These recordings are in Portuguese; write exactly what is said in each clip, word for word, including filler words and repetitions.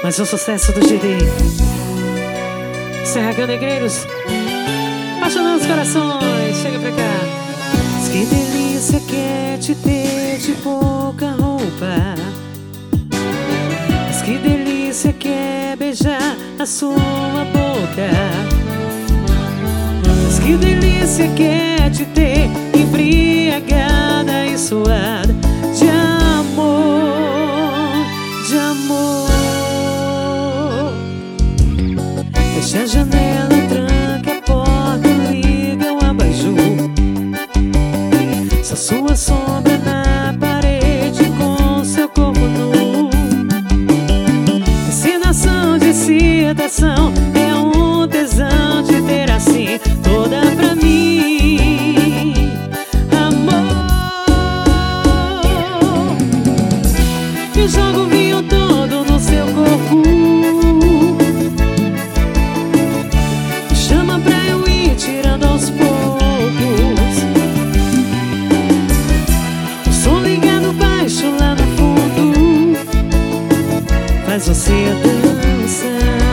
Mais um sucesso do G D. Serra Negreiros, apaixonando os corações. Chega pra cá. Mas que delícia que é te ter de pouca roupa. Mas que delícia que é beijar a sua boca. Mas que delícia que é te ter embriagada e suada de amor, de amor. Fecha a janela, tranca a porta, liga o abajur. Só sua sombra na parede com seu corpo nu. Ensinação de excitação, é um tesão de ter assim toda pra mim. Amor, eu jogo o vinho todo no seu corpo. Chama pra eu ir tirando aos poucos. O som ligado baixo lá no fundo faz você dançar.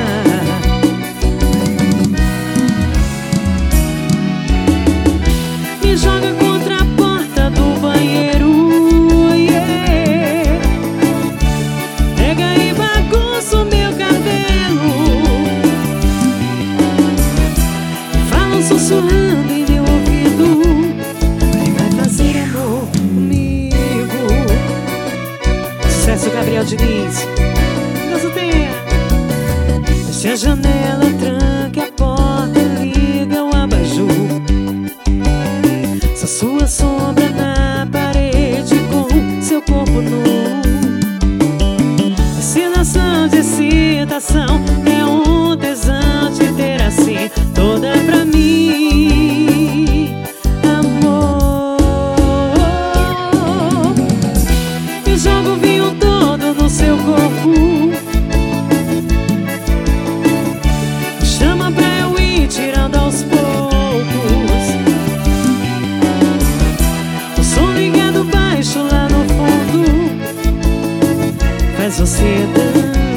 Me joga contra a porta do banheiro, yeah. Pega e bagunça o meu cabelo. Falam sussurrando em meu ouvido e vai fazer amor comigo. Sucesso Gabriel Diniz. Nosso tempo. Feche a janela, tranque a porta, liga o abajur. Só sua sombra na parede com seu corpo nu. Ensinação de excitação, é um tesão de ter assim toda pra mim. Amor, eu jogo o vinho todo no seu corpo. Chama pra eu ir tirando aos poucos. O som ligado baixo lá no fundo faz você dançar.